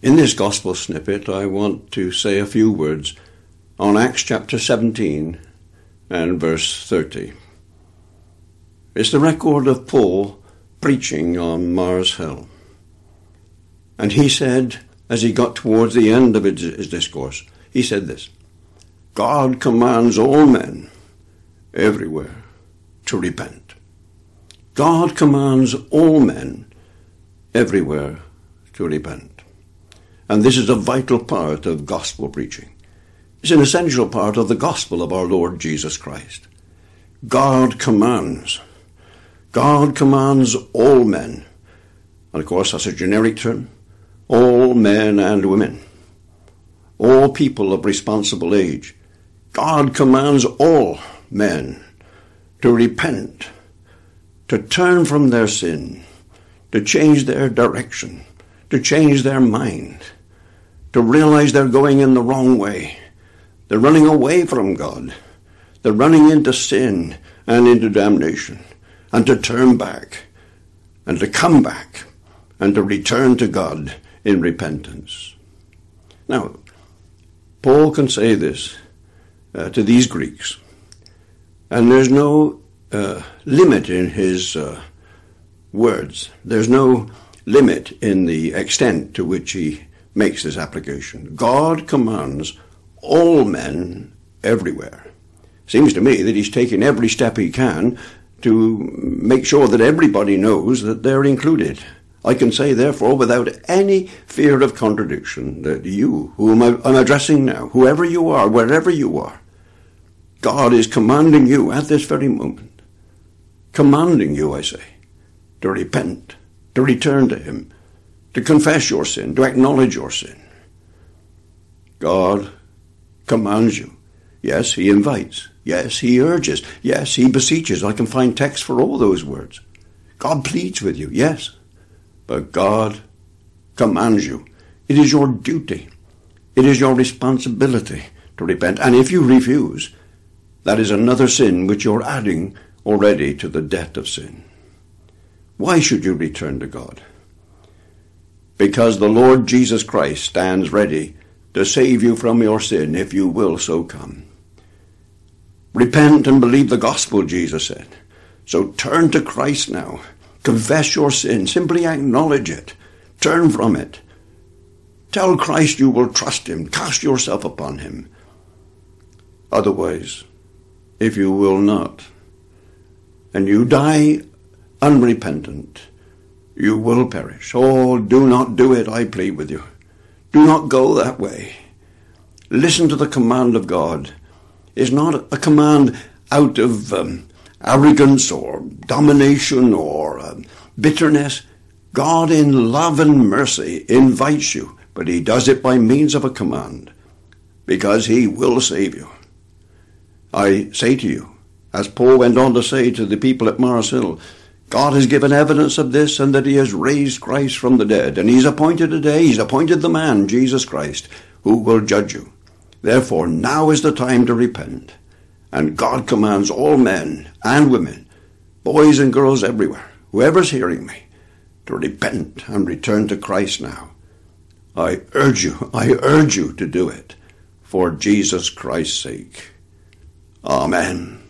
In this gospel snippet, I want to say a few words on Acts chapter 17 and verse 30. It's the record of Paul preaching on Mars Hill. And he said, as he got towards the end of his discourse, he said this: God commands all men everywhere to repent. God commands all men everywhere to repent. And this is a vital part of gospel preaching. It's an essential part of the gospel of our Lord Jesus Christ. God commands. God commands all men. And of course, that's a generic term. All men and women. All people of responsible age. God commands all men to repent, to turn from their sin, to change their direction, to change their mind, to realize they're going in the wrong way. They're running away from God. They're running into sin and into damnation, and to turn back, and to come back, and to return to God in repentance. Now, Paul can say this to these Greeks, and there's no limit in his words. There's no limit in the extent to which he makes this application. God commands all men everywhere. Seems to me that he's taking every step he can to make sure that everybody knows that they're included. I can say, therefore, without any fear of contradiction, that you, whom I'm addressing now, whoever you are, wherever you are, God is commanding you at this very moment, commanding you, I say, to repent, to return to him, to confess your sin, to acknowledge your sin. God commands you. Yes, he invites. Yes, he urges. Yes, he beseeches. I can find text for all those words. God pleads with you, yes. But God commands you. It is your duty. It is your responsibility to repent. And if you refuse, that is another sin which you're adding already to the debt of sin. Why should you return to God? Because the Lord Jesus Christ stands ready to save you from your sin if you will so come. Repent and believe the gospel, Jesus said. So turn to Christ now. Confess your sin. Simply acknowledge it. Turn from it. Tell Christ you will trust him. Cast yourself upon him. Otherwise, if you will not, and you die unrepentant, you will perish. Oh, do not do it, I plead with you. Do not go that way. Listen to the command of God. It's not a command out of arrogance or domination or bitterness. God in love and mercy invites you, but he does it by means of a command, because he will save you. I say to you, as Paul went on to say to the people at Mars Hill, God has given evidence of this, and that he has raised Christ from the dead. And he's appointed a day, he's appointed the man, Jesus Christ, who will judge you. Therefore, now is the time to repent. And God commands all men and women, boys and girls everywhere, whoever's hearing me, to repent and return to Christ now. I urge you to do it for Jesus Christ's sake. Amen.